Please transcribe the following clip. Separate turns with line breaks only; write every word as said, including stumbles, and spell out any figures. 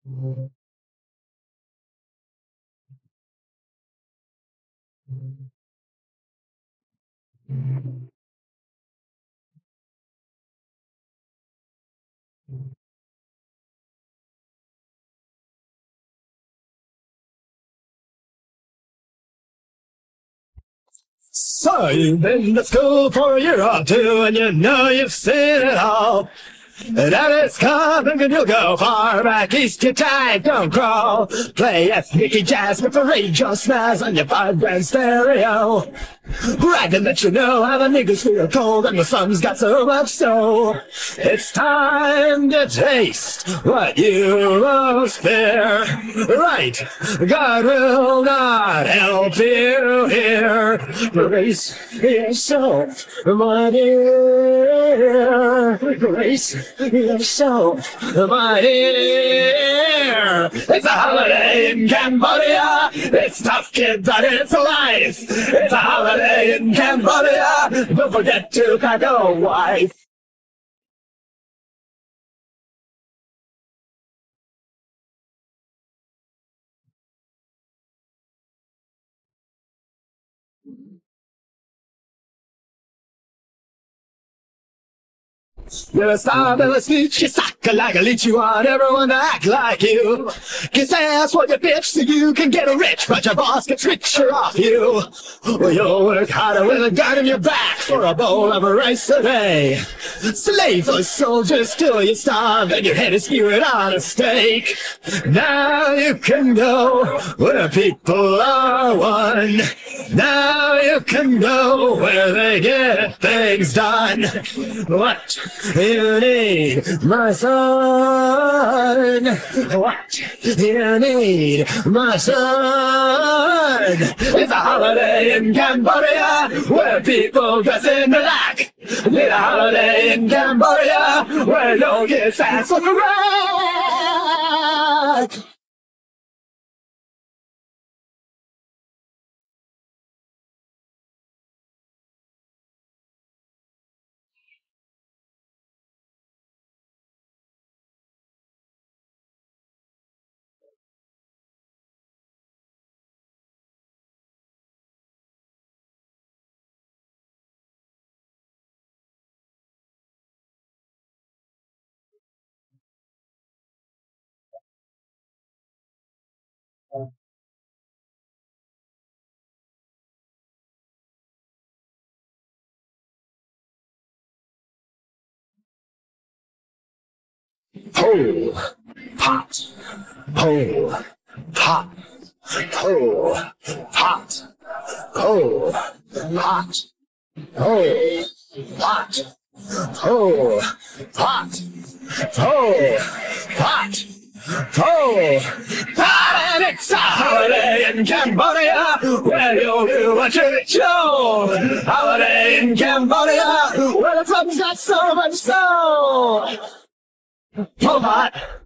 So you've been to school for a year or two, and you know you've seen it all. And that is coming and you'll go far back east, your time don't crawl. Play ethnic jazz with a radio snaz on your five grand stereo. Bragging that you know how the niggas feel cold and the sun's got so much so. It's time to taste what you most fear. Right, God will not help you here. Brace yourself, my dear. Brace yourself, my dear. It's a holiday in Cambodia. It's tough, kid, but it's life. It's a holiday in Cambodia. Don't forget to pack a wife. You're a star of a speech, you suck like a leech, you want everyone to act like you. Cause that's what you bitch, so you can get rich, but your boss gets richer off you. Well, you'll work harder with a gun in your back for a bowl of rice a day. Slave or soldier, still you starve, and your head is skewered on a stake. Now you can go where people are one. Now you can go where they get things done. What you need, my son? What you need, my son? It's a holiday in Cambodia where people dress in black. It's a holiday in Cambodia where no gets asked for crack. Pole, pot, pole, pot, pole, pot, pole, pot, pole, pot, pole, pot, pole, pot, pole, pot, and it's a holiday in Cambodia where you'll do what you chose. Holiday in Cambodia where the sun's got so much soul. Pole pot.